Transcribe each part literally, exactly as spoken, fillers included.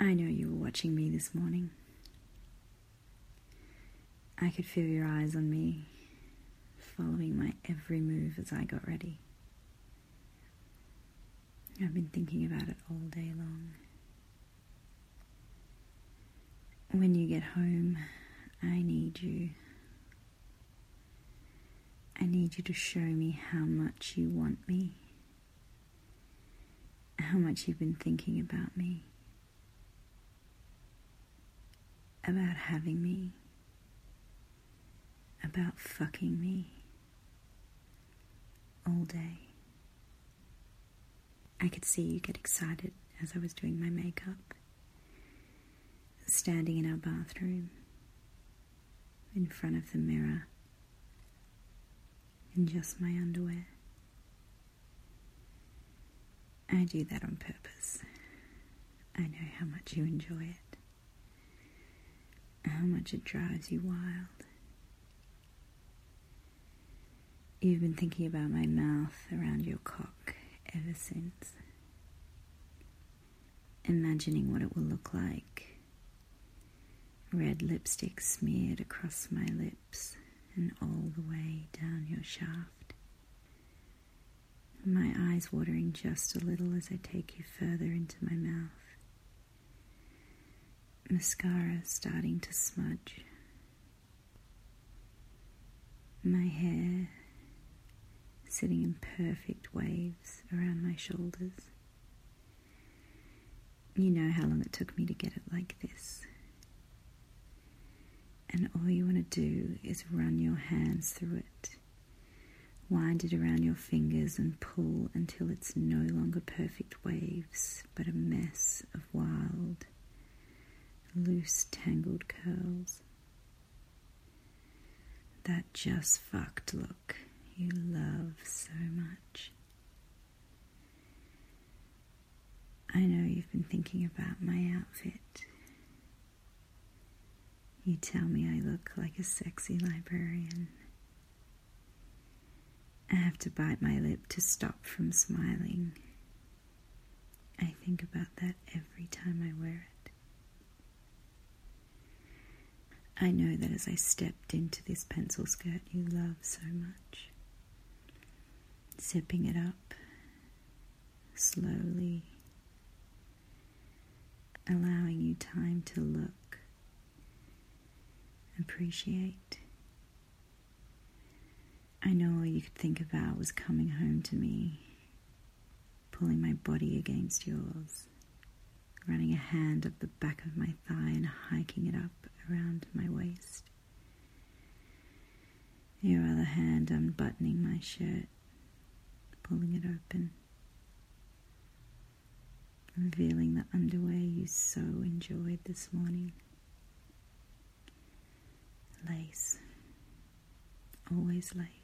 I know you were watching me this morning. I could feel your eyes on me, following my every move as I got ready. I've been thinking about it all day long. When you get home, I need you. I need you to show me how much you want me, how much you've been thinking about me, about having me, about fucking me all day. I could see you get excited as I was doing my makeup, standing in our bathroom, in front of the mirror, in just my underwear. I do that on purpose. I know how much you enjoy it, how much it drives you wild. You've been thinking about my mouth around your cock ever since, imagining what it will look like. Red lipstick smeared across my lips and all the way down your shaft. My eyes watering just a little as I take you further into my mouth. Mascara starting to smudge. My hair sitting in perfect waves around my shoulders. You know how long it took me to get it like this. And all you want to do is run your hands through it, wind it around your fingers and pull until it's no longer perfect waves, but a mess of wild, loose, tangled curls. That just fucked look you love so much. I know you've been thinking about my outfit. You tell me I look like a sexy librarian. I have to bite my lip to stop from smiling. I think about that every time I wear it. I know that as I stepped into this pencil skirt you love so much, zipping it up slowly, allowing you time to look, appreciate. I know all you could think about was coming home to me, pulling my body against yours, running a hand up the back of my thigh and hiking it up around my waist. Your other hand unbuttoning my shirt, pulling it open, revealing the underwear you so enjoyed this morning. Lace, always lace.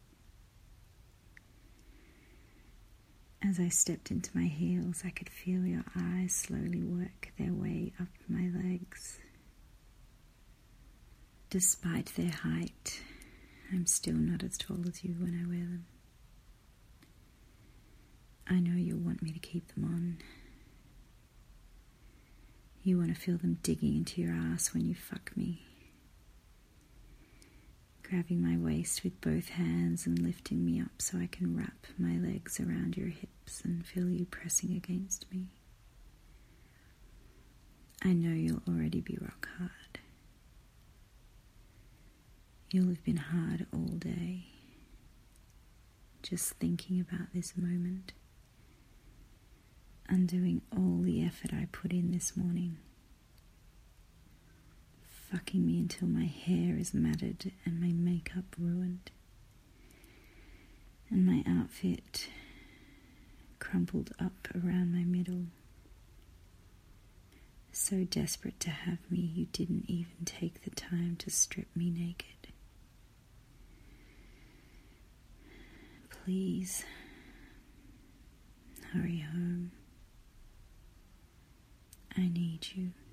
As I stepped into my heels, I could feel your eyes slowly work their way up my legs. Despite their height, I'm still not as tall as you when I wear them. I know you'll want me to keep them on. You want to feel them digging into your ass when you fuck me, grabbing my waist with both hands and lifting me up so I can wrap my legs around your hips and feel you pressing against me. I know you'll already be rock hard. You'll have been hard all day, just thinking about this moment, undoing all the effort I put in this morning, fucking me until my hair is matted and my makeup ruined, and my outfit crumpled up around my middle. So desperate to have me, you didn't even take the time to strip me naked. Please, hurry home. I need you.